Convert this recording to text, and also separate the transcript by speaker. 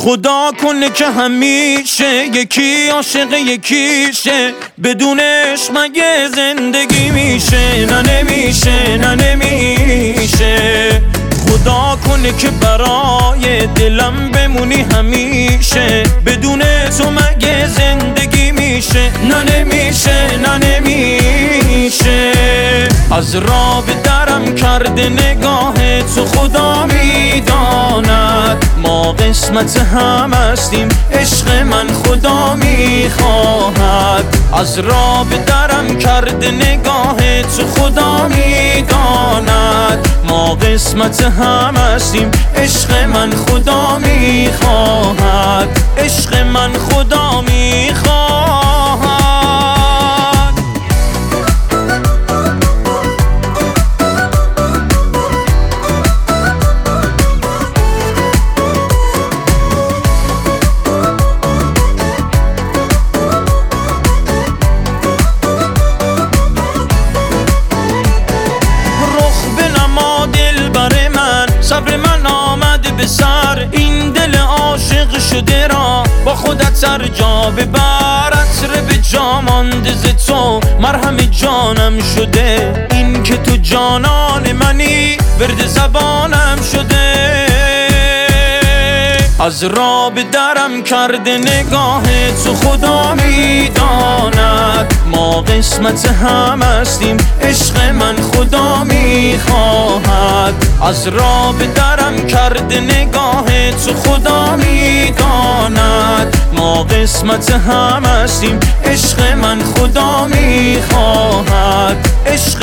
Speaker 1: خدا کنه که همیشه یکی عاشق یکیشه، بدونش مگه زندگی میشه؟ نه نمیشه، نه نمیشه. خدا کنه که برای دلم بمونی همیشه، بدون تو مگه زندگی میشه؟ نه نمیشه، نه نمیشه. از راه به درم کرده نگاه تو، خدا میداند ما قسمت هم هستیم، عشق من خدا میخواهد. از راه به درم کرده نگاه تو، خدا میداند ما قسمت هم هستیم، عشق من خدا میخواهد، عشق من خدا میخواهد. صبر من آمد به سر، این دل عاشق شده را با خودت سر جا ببر. عطر به جا مانده ز تو، مرهم جانم شده، این که تو جانان منی ورد زبانم شده. از راه به درم کرده نگاه تو، خدا میداند ما قسمت هم هستیم، عشق من خدا میخواهد. از راه به درم کرده نگاه تو، خدا میداند ما قسمت هم هستیم، عشق من خدا میخواهد، عشق